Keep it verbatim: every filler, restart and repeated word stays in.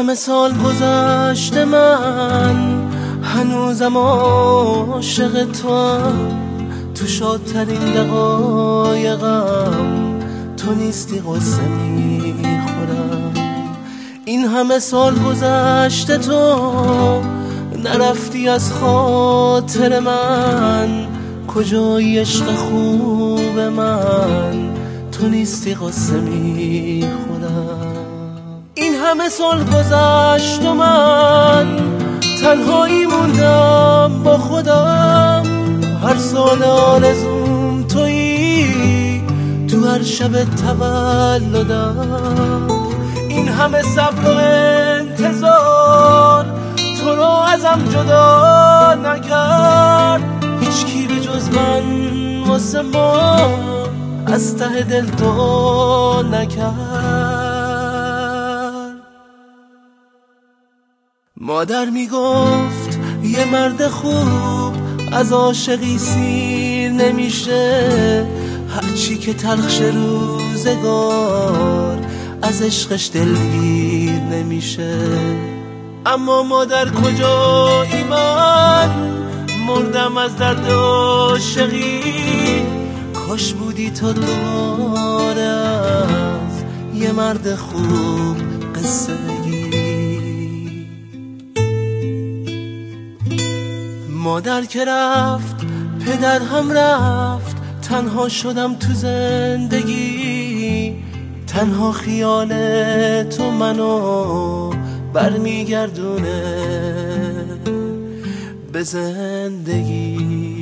همه سال گذشته من هنوزم عاشق توام، تو شادترین دقایقم تو نیستی قصه میخورم. این همه سال گذشته تو نرفتی از خاطر من، کجای عشق خوب من تو نیستی قصه میخورم. این همه سال گذشت و من تنهایی موندم با خودم، هر سال آرزوم تویی تو هر شب تولدم. این همه صبر و انتظار تو رو ازم جدا نکرد، هیچ کی به جز من واسه ما از ته دل تو نکرد. مادر میگفت یه مرد خوب از عاشقی سیر نمیشه، هرچی که تلخ روزگار از عشقش دلگیر نمیشه. اما مادر کجایی من مردم از درد عاشقی، کاش بودی تو دوباره از یه مرد خوب قصه بگی. مادر که رفت پدر هم رفت، تنها شدم تو زندگی، تنها خیال تو منو برمیگردونه به زندگی.